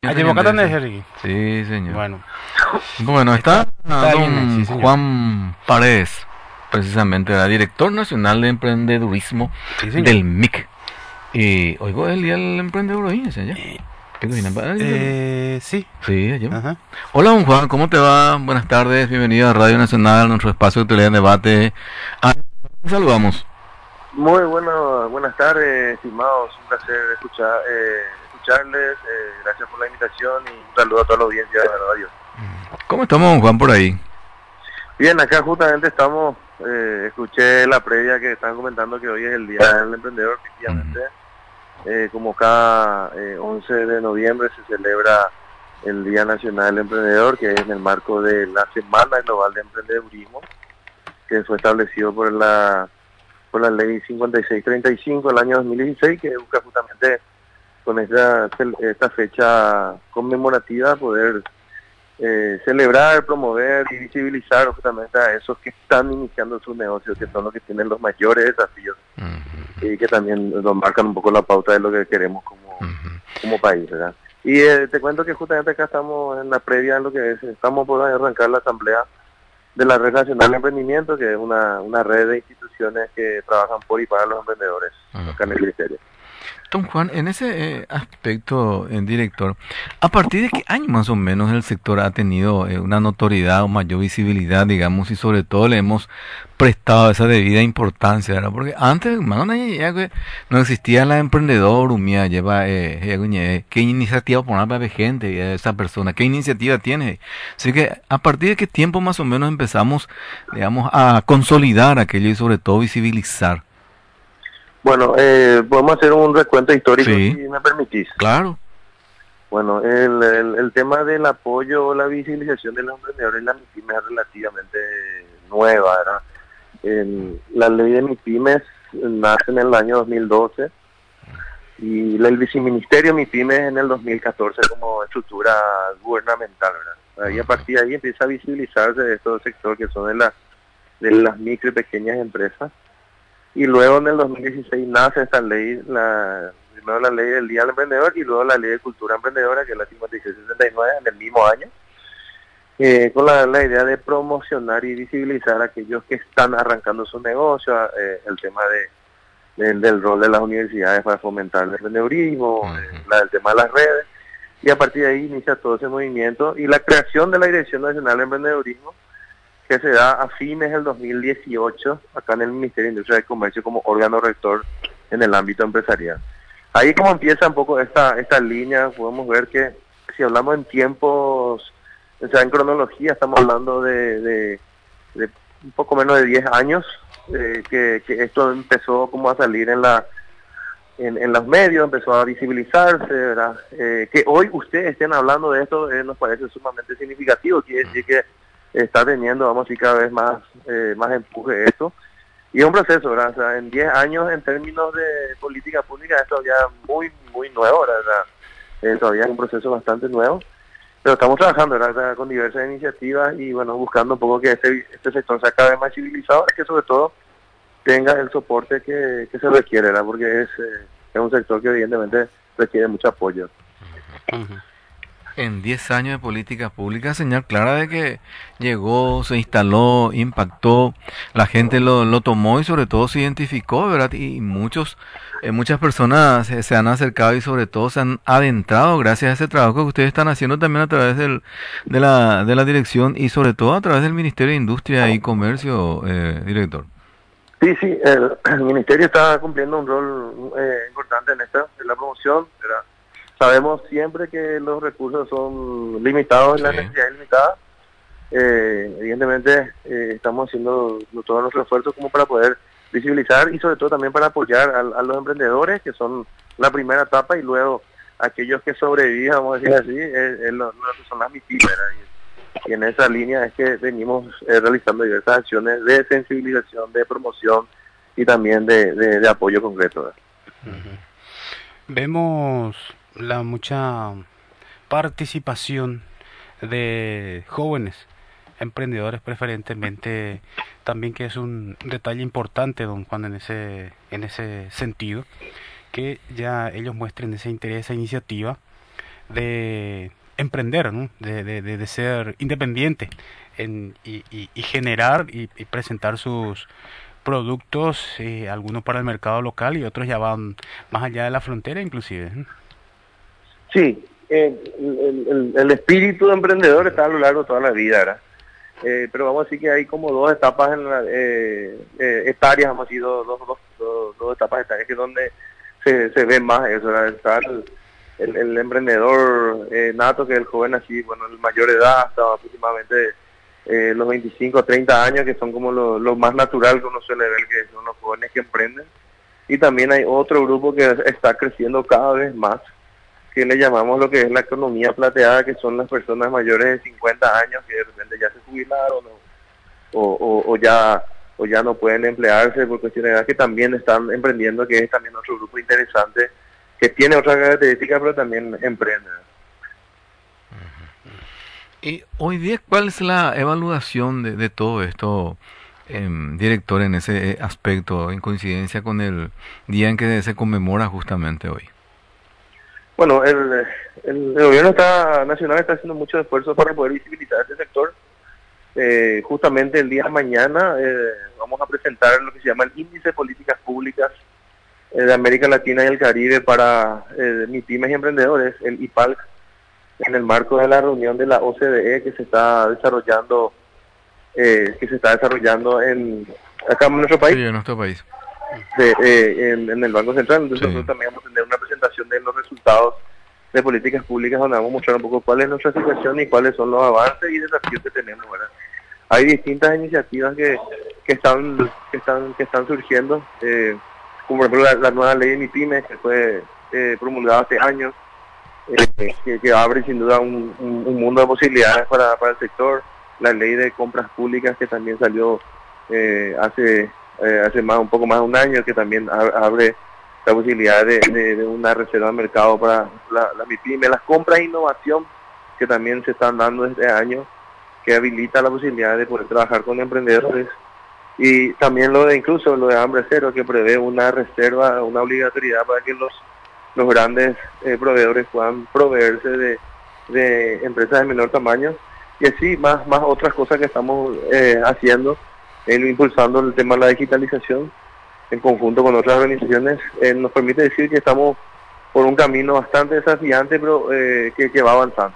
Allí Boca tenés, Ricky. Sí, señor. Bueno, Bueno, está alguien ahí, sí, don señor. Juan Paredes, precisamente, era director nacional de emprendedurismo Sí, señor. del MIC. Y oigo el día del emprendedor hoy, ¿es allá? ¿Qué viene? Sí. Sí, yo. Ajá. Hola, don Juan, ¿cómo te va? Buenas tardes, bienvenido a Radio Nacional, nuestro espacio de utilidad en debate. Ah, saludamos. Muy buenas tardes, estimados. Un placer escucharles. Gracias por la invitación y un saludo a toda la audiencia de la radio. ¿Cómo estamos, don Juan, por ahí? Bien, acá justamente estamos. Escuché la previa que estaban comentando que hoy es el Día del Emprendedor, efectivamente. Como cada 11 de noviembre se celebra el Día Nacional del Emprendedor, que es en el marco de la Semana Global de Emprendedurismo, que fue establecido por la ley 5635 del año 2016, que busca justamente con esta fecha conmemorativa poder celebrar, promover y visibilizar justamente a esos que están iniciando sus negocios, que son los que tienen los mayores desafíos y que también nos marcan un poco la pauta de lo que queremos como país, ¿verdad? Y te cuento que justamente acá estamos en la previa de lo que es, estamos por arrancar la asamblea de la Red Nacional de Emprendimiento, que es una red de instituciones que trabajan por y para los emprendedores acá en el Ministerio. Don Juan, en ese aspecto, director, ¿a partir de qué año más o menos el sector ha tenido una notoriedad o mayor visibilidad, digamos, y sobre todo le hemos prestado esa debida importancia, ¿verdad? Porque antes, hermano, no existía la emprendedor, qué iniciativa poner para gente, esa persona, qué iniciativa tiene. Así que, ¿a partir de qué tiempo más o menos empezamos, digamos, a consolidar aquello y sobre todo visibilizar? Bueno, podemos hacer un recuento histórico, Sí, si me permitís. claro. Bueno, el tema del apoyo o la visibilización de los emprendedores en la MIPYME es relativamente nueva, ¿verdad? La ley de MIPYMES nace en el año 2012 y el viceministerio MIPYMES en el 2014 como estructura gubernamental, ¿verdad? Y a partir de ahí empieza a visibilizarse estos sectores que son de las micro y pequeñas empresas. Y luego en el 2016 nace esta ley, primero la ley del Día del Emprendedor y luego la ley de cultura emprendedora, que es la 5669 en el mismo año, con la idea de promocionar y visibilizar a aquellos que están arrancando su negocio, el tema del rol de las universidades para fomentar el emprendedurismo, el tema de las redes, y a partir de ahí inicia todo ese movimiento y la creación de la Dirección Nacional de Emprendedurismo, que se da a fines del 2018 acá en el Ministerio de Industria y Comercio como órgano rector en el ámbito empresarial. Ahí como empieza un poco esta línea, podemos ver que si hablamos en tiempos, o sea, en cronología, estamos hablando de un poco menos de 10 años, que esto empezó como a salir en los medios, empezó a visibilizarse, ¿verdad? Que hoy ustedes estén hablando de esto nos parece sumamente significativo, quiere decir que está teniendo, vamos a decir, cada vez más empuje esto. Y es un proceso, ¿verdad? O sea, en 10 años, en términos de política pública, es todavía muy nuevo, ¿verdad? Todavía es un proceso bastante nuevo. Pero estamos trabajando, ¿verdad? O sea, con diversas iniciativas y, bueno, buscando un poco que este sector sea cada vez más civilizado y que, sobre todo, tenga el soporte que se requiere, ¿verdad? Porque es un sector que, evidentemente, requiere mucho apoyo. En 10 años de políticas públicas, señal clara de que llegó, se instaló, impactó, la gente lo tomó y sobre todo se identificó, ¿verdad? Y muchas personas se han acercado y sobre todo se han adentrado gracias a ese trabajo que ustedes están haciendo también a través de la dirección y sobre todo a través del Ministerio de Industria y Comercio, director. Sí, el Ministerio está cumpliendo un rol importante en la promoción, ¿verdad? Sabemos siempre que los recursos son limitados y las necesidades limitadas. Evidentemente estamos haciendo todo nuestro esfuerzo como para poder visibilizar y sobre todo también para apoyar a los emprendedores, que son la primera etapa, y luego aquellos que sobreviven, vamos a decir así, lo que son las MIPYMES. Y en esa línea es que venimos realizando diversas acciones de sensibilización, de promoción y también de apoyo concreto, ¿verdad? Vemos la mucha participación de jóvenes emprendedores preferentemente, también, que es un detalle importante, don Juan, en ese sentido, que ya ellos muestren ese interés, esa iniciativa de emprender, ¿no? De ser independiente y generar y presentar sus productos, algunos para el mercado local y otros ya van más allá de la frontera inclusive. ¿Eh? Sí, el espíritu de emprendedor está a lo largo de toda la vida, ¿verdad? Pero vamos a decir que hay como dos etapas etarias, vamos a decir, dos etapas etarias que es donde se ve más eso, ¿verdad? Está el emprendedor nato, que es el joven así, bueno, el mayor de edad, hasta aproximadamente los 25 o 30 años, que son como lo más natural que uno suele ver, que son los jóvenes que emprenden. Y también hay otro grupo que está creciendo cada vez más, que le llamamos lo que es la economía plateada, que son las personas mayores de 50 años que de repente ya se jubilaron o ya no pueden emplearse por cuestiones de edad, que también están emprendiendo, que es también otro grupo interesante, que tiene otras características, pero también emprende. Y hoy día, ¿cuál es la evaluación de todo esto, director, en ese aspecto, en coincidencia con el día en que se conmemora justamente hoy? Bueno, el gobierno nacional está haciendo muchos esfuerzos para poder visibilizar este sector. Justamente el día de mañana vamos a presentar lo que se llama el Índice de Políticas Públicas de América Latina y el Caribe para MIPYMES y emprendedores, el IPALC, en el marco de la reunión de la OCDE que se está desarrollando acá en nuestro país. Sí, en nuestro país. En el Banco Central. Entonces Sí. nosotros también vamos a tener una presentación de los resultados de políticas públicas donde vamos a mostrar un poco cuál es nuestra situación y cuáles son los avances y desafíos que tenemos, ¿verdad? Hay distintas iniciativas que están surgiendo, como por ejemplo la nueva ley de MIPYMES, que fue promulgada hace años, que abre sin duda un mundo de posibilidades para el sector. La ley de compras públicas, que también salió hace un poco más de un año, que también abre la posibilidad de una reserva de mercado para la MIPYME, las compras e innovación que también se están dando este año, que habilita la posibilidad de poder trabajar con emprendedores, y también incluso lo de hambre cero, que prevé una reserva, una obligatoriedad para que los grandes proveedores puedan proveerse de empresas de menor tamaño, y así más otras cosas que estamos haciendo, impulsando el tema de la digitalización en conjunto con otras organizaciones. Nos permite decir que estamos por un camino bastante desafiante, pero que va avanzando.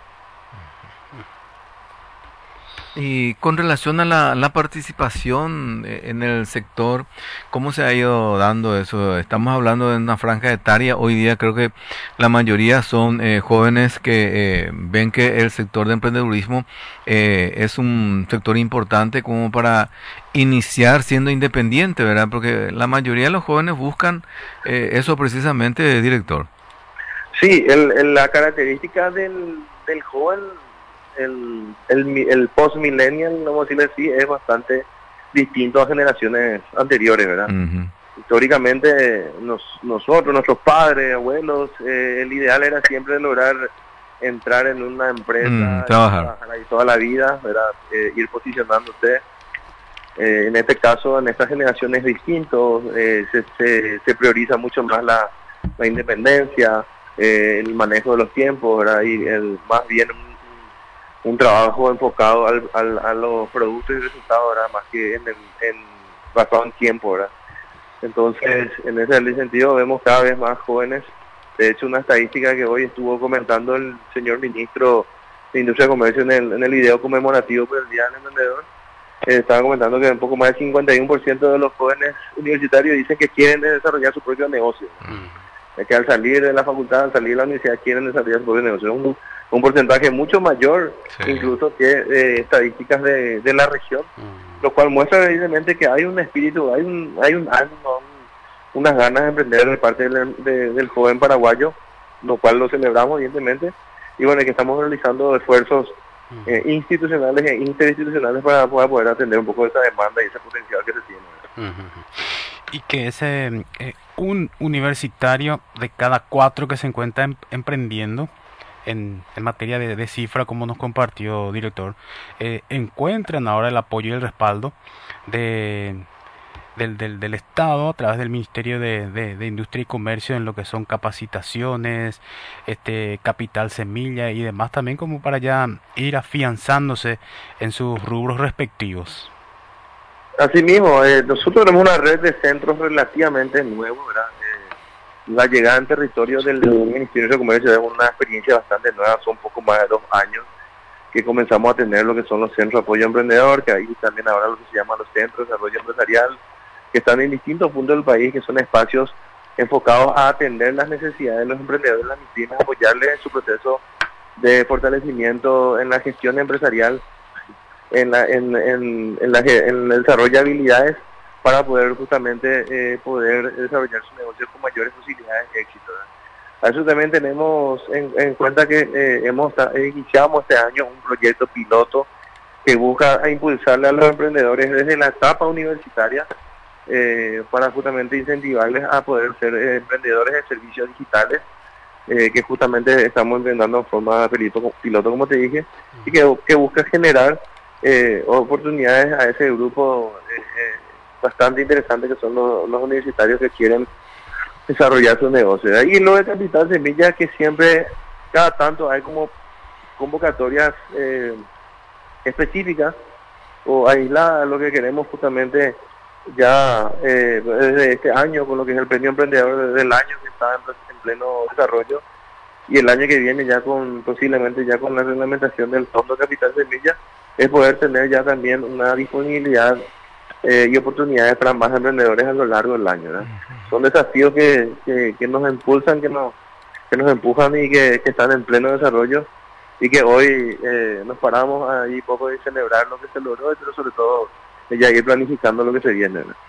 Y con relación a la participación en el sector, ¿cómo se ha ido dando eso? Estamos hablando de una franja etaria. Hoy día creo que la mayoría son jóvenes que ven que el sector de emprendedurismo es un sector importante como para iniciar siendo independiente, ¿verdad? Porque la mayoría de los jóvenes buscan eso precisamente, director. Sí, la característica del joven, el post-millennial, vamos a decirlo así, es bastante distinto a generaciones anteriores, ¿verdad? Uh-huh. Históricamente, nosotros, nuestros padres, abuelos, el ideal era siempre lograr entrar en una empresa, trabajar ahí toda la vida, ¿verdad? Ir posicionándose. En este caso, en esta generación es distinto, se prioriza mucho más la independencia, el manejo de los tiempos, ¿verdad? Y más bien un trabajo enfocado a los productos y resultados, ¿verdad? Más que basado en tiempo, ¿verdad? Entonces, en ese sentido, vemos cada vez más jóvenes. De hecho, una estadística que hoy estuvo comentando el señor ministro de Industria y Comercio en el video conmemorativo por el Día del Emprendedor, estaba comentando que un poco más del 51% de los jóvenes universitarios dicen que quieren desarrollar su propio negocio. Que al salir de la facultad, al salir de la universidad, quieren desarrollar su propio negocio. Un porcentaje mucho mayor, sí, incluso que estadísticas de la región, lo cual muestra evidentemente que hay un espíritu, hay un ánimo, unas ganas de emprender de parte del joven paraguayo, lo cual lo celebramos evidentemente, y bueno, que estamos realizando esfuerzos institucionales e interinstitucionales para poder atender un poco esa demanda y ese potencial que se tiene. Y que ese un universitario de cada 4 que se encuentra emprendiendo en materia de cifra, como nos compartió director, encuentran ahora el apoyo y el respaldo de del Estado a través del Ministerio de Industria y Comercio en lo que son capacitaciones, capital semilla y demás también como para ya ir afianzándose en sus rubros respectivos. Asimismo, nosotros tenemos una red de centros relativamente nuevos, ¿verdad? La llegada en territorio del Ministerio de Comercio es una experiencia bastante nueva, son poco más de 2 años que comenzamos a tener lo que son los centros de apoyo emprendedor, que ahí también ahora lo que se llaman los centros de desarrollo empresarial, que están en distintos puntos del país, que son espacios enfocados a atender las necesidades de los emprendedores, las MIPYMES, apoyarles en su proceso de fortalecimiento en la gestión empresarial, en el desarrollo de habilidades para poder justamente poder desarrollar su negocio con mayores posibilidades de éxito, ¿verdad? A eso también tenemos en cuenta que iniciamos este año un proyecto piloto que busca impulsarle a los emprendedores desde la etapa universitaria para justamente incentivarles a poder ser emprendedores de servicios digitales, que justamente estamos implementando en forma de piloto, como te dije, y que busca generar oportunidades a ese grupo bastante interesante que son los universitarios que quieren desarrollar sus negocios. Y lo de Capital Semilla, que siempre, cada tanto hay como convocatorias específicas o aisladas, lo que queremos justamente ya desde este año, con lo que es el premio emprendedor del año, que está en pleno desarrollo, y el año que viene ya posiblemente ya con la reglamentación del Fondo Capital Semilla, es poder tener ya también una disponibilidad y oportunidades para más emprendedores a lo largo del año, ¿verdad? Son desafíos que nos impulsan, que nos empujan y que están en pleno desarrollo, y que hoy nos paramos ahí poco de celebrar lo que se logró, pero sobre todo ya ir planificando lo que se viene, ¿verdad?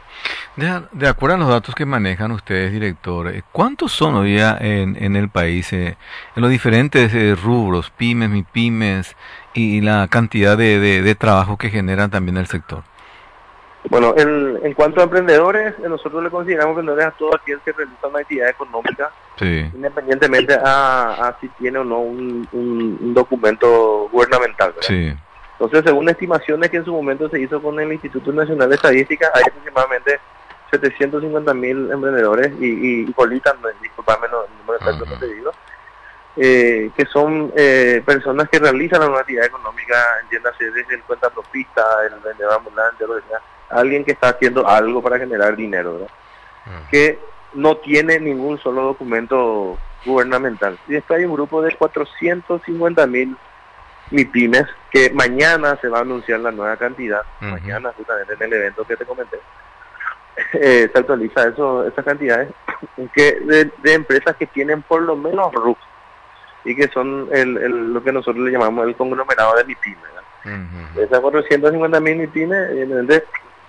De acuerdo a los datos que manejan ustedes, director, ¿cuántos son hoy día en el país, en los diferentes rubros, pymes, MIPYMES, y la cantidad de trabajo que generan también el sector? Bueno, en cuanto a emprendedores, nosotros le consideramos emprendedores a todo aquel que realiza una actividad económica, sí, independientemente a si tiene o no un documento gubernamental, ¿verdad? Sí. Entonces, según estimaciones que en su momento se hizo con el Instituto Nacional de Estadística, hay aproximadamente 750.000 emprendedores y colitan, disculpame el número exacto que te digo, que son personas que realizan una actividad económica, entiéndase desde el cuentapropista, el vendedor ambulante, lo que sea, alguien que está haciendo algo para generar dinero, ¿verdad? Que no tiene ningún solo documento gubernamental. Y después hay un grupo de 450.000 MIPYMES que mañana se va a anunciar la nueva cantidad, mañana justamente en el evento que te comenté. Se actualiza esas cantidades de empresas que tienen por lo menos RUC y que son lo que nosotros le llamamos el conglomerado de MIPYMES, ¿verdad? Esas 450.000 MIPYMES, evidentemente,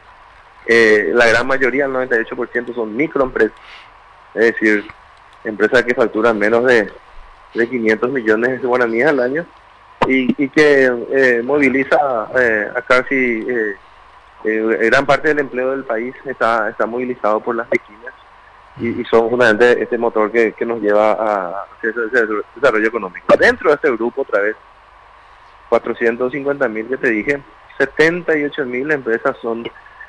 la gran mayoría, el 98%, son microempresas, es decir, empresas que facturan menos de 500 millones de guaraníes al año y que moviliza a casi gran parte del empleo del país está movilizado por las MIPYMES y son justamente este motor que nos lleva a hacer ese desarrollo económico. Dentro de este grupo, otra vez, 450.000 que te dije, 78.000 empresas son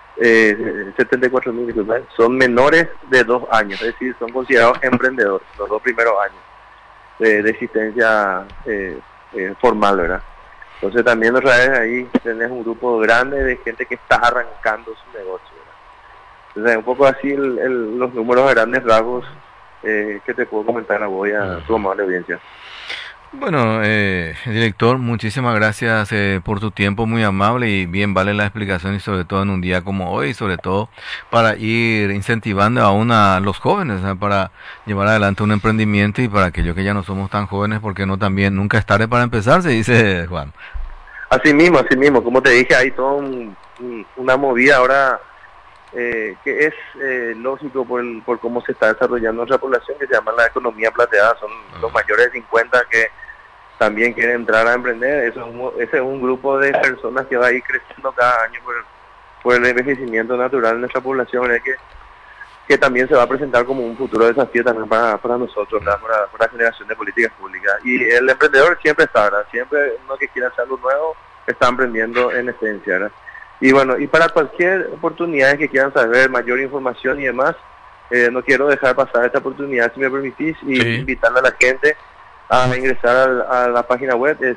74.000 son menores de 2 años, es decir, son considerados emprendedores los 2 primeros años de existencia formal, ¿verdad? Entonces también otra vez ahí tenés un grupo grande de gente que está arrancando su negocio, ¿verdad? Entonces un poco así los números a grandes rasgos que te puedo comentar a vos y a tu amable audiencia. Bueno, director, muchísimas gracias por tu tiempo, muy amable, y bien vale la explicación, y sobre todo en un día como hoy, sobre todo para ir incentivando aún a los jóvenes, ¿sabes? Para llevar adelante un emprendimiento, y para aquellos que ya no somos tan jóvenes, porque no también, nunca es tarde para empezar, se dice Juan. Así mismo, como te dije, hay toda una movida ahora que es lógico por cómo se está desarrollando nuestra población, que se llama la economía plateada, son los mayores de 50 que también quieren entrar a emprender. Ese es un grupo de personas que va a ir creciendo cada año por el envejecimiento natural de nuestra población, que también se va a presentar como un futuro desafío también para nosotros, ¿verdad? Para la generación de políticas públicas. Y el emprendedor siempre está, ¿verdad? Siempre uno que quiera hacer algo nuevo está emprendiendo en esencia, ¿verdad? Y bueno, y para cualquier oportunidad que quieran saber mayor información y demás, no quiero dejar pasar esta oportunidad, si me permitís, y invitarle a la gente a ingresar a la página web, es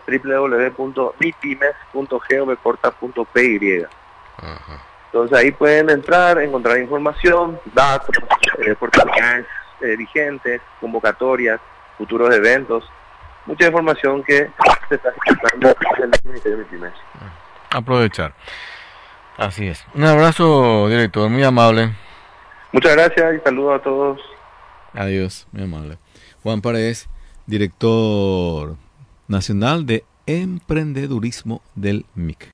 www.mipymes.govcorta.py. Entonces ahí pueden entrar, encontrar información, datos, oportunidades vigentes, convocatorias, futuros eventos, mucha información que se está gestionando en el Ministerio de MIPYMES. Aprovechar. Así es. Un abrazo, director, muy amable. Muchas gracias y saludos a todos. Adiós, muy amable. Juan Paredes, director nacional de emprendedurismo del MIC.